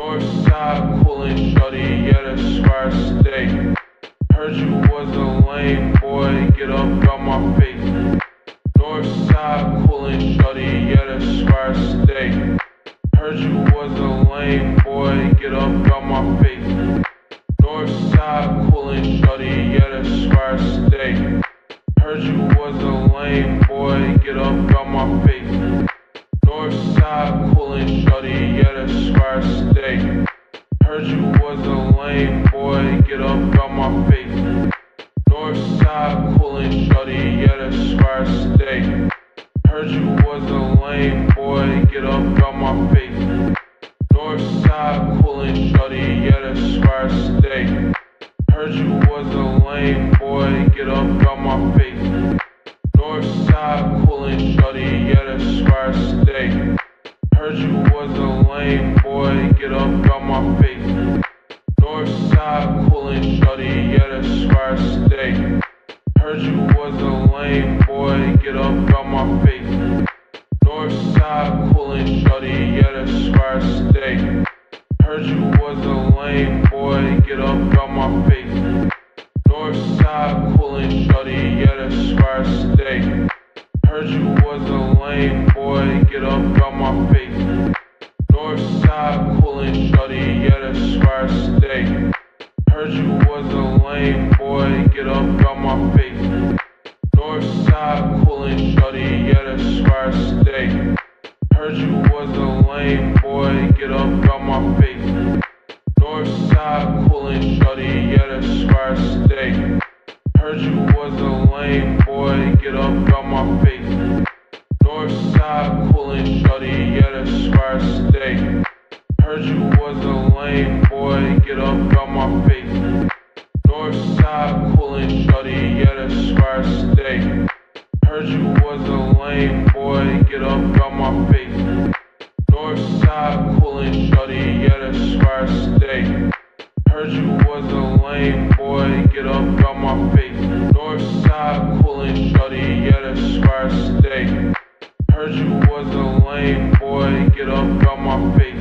North side pulling shorty, yeah, that's where I stay. Heard you was a lame boy, get up out my face. North side pulling shorty, yeah, that's where I stay. Heard you was a lame boy, get up out my face. North side pulling shorty, yeah, that's where I stay. Heard you was a lame boy, get up out my face. North side pulling shorty, yeah, that's where I stay. Heard you was a lame boy, get up out my face. North side pulling shorty, yeah, that's where I stay. Heard you was a lame boy, get up out my face. North side pulling shorty, yeah, that's where I stay. Heard you was a lame boy, get up out my face. North side pulling shorty, yeah, that's where I stay. Heard you was a lame boy, get up out my face. North side pulling shorty, yeah, that's where I stay. Heard you was a lame boy, get up out my face. North side pulling shorty, yeah, that's where I stay. Heard you was a lame boy, get up out my face. North side pulling shorty, yeah, that's where I stay. Heard you was a lame boy, get up out my face. North side pulling shorty, yeah, that's where I stay. Heard you was a lame boy, get up out my face. North side pulling shorty, yeah, that's where I stay. Heard you was a lame boy, get up out my face. North side pulling shorty, yeah, that's where I stay. Heard you was a lame boy, get up out my face. North side pulling shorty, yeah, that's where I stay. Heard you was a lame boy, get up out my face. North side pulling shorty, yeah, that's where I stay. Heard you was a lame boy, get up out my face. North side pulling shorty, yeah, that's where I stay. Heard you was a lame boy, get up out my face. North side pulling shorty, yeah, that's where I stay. Heard you was a lame boy, get up out my face.